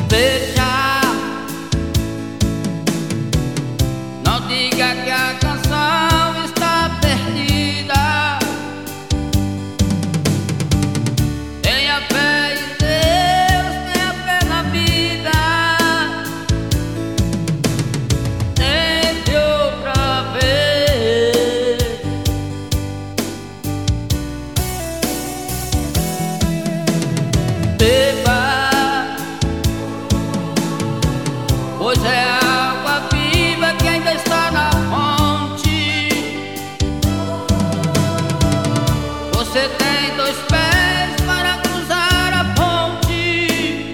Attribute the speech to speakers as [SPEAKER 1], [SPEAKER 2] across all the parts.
[SPEAKER 1] Veja, não diga que a canção está perdida. Tenha fé em Deus, tenha fé na vida. Tente outra vez. Beba, pois é água viva que ainda está na fonte. Você tem dois pés para cruzar a ponte.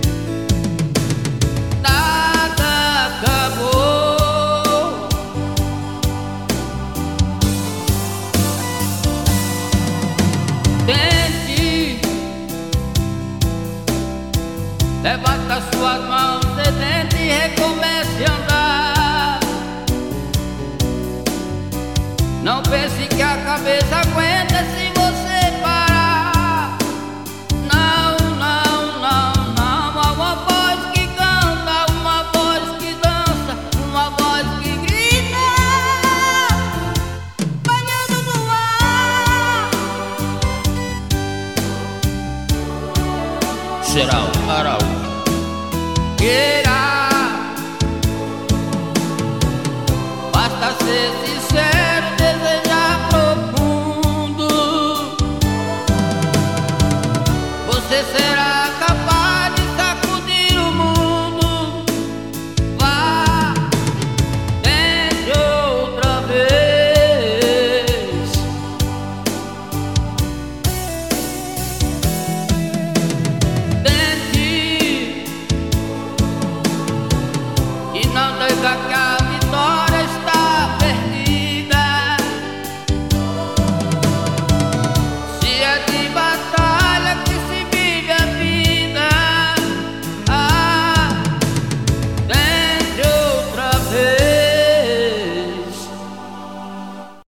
[SPEAKER 1] Nada acabou. Tente, levanta as suas mãos, tente e recomece a andar. Não pense que a cabeça aguenta se você parar. Não, não, não, não. Há uma voz que canta, uma voz que dança, uma voz que grita, banhando no ar. Geraldo Araújo. Queira, basta ser